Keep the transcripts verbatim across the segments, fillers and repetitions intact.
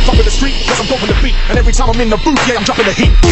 can't fuck with the street, cause I'm dope in the beat. And every time I'm in the booth, yeah, I'm dropping the heat.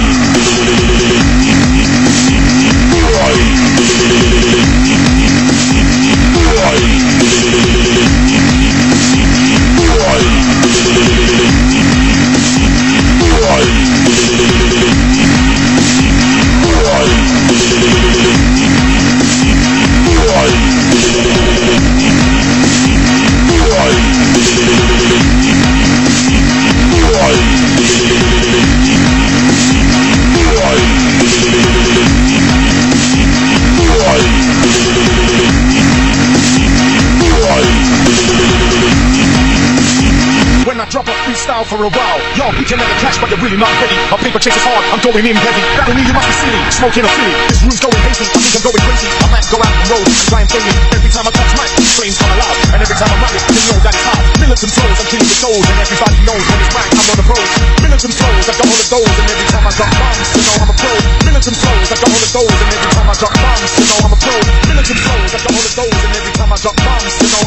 When I drop a freestyle for a while, yo, we can never clash, but you're really not ready. My paper chase is hard, I'm going in heavy. That don't mean you must be silly, smoking or silly. This room's going hazy, I think I'm going crazy. I might go out the road, try and fade. Every time I touch mic, flames come alive. And every time I rap it, you know that it's hard. Militant flows, I'm killing the souls, and everybody knows when it's right, I'm on the road. Militant flows, I got all of those, and every time I drop bombs, you know I'm a pro. Militant flows, I got all of those, and every time I drop bombs, you know I'm a pro. Militant flows, I got all of those, and every time I drop bombs, you know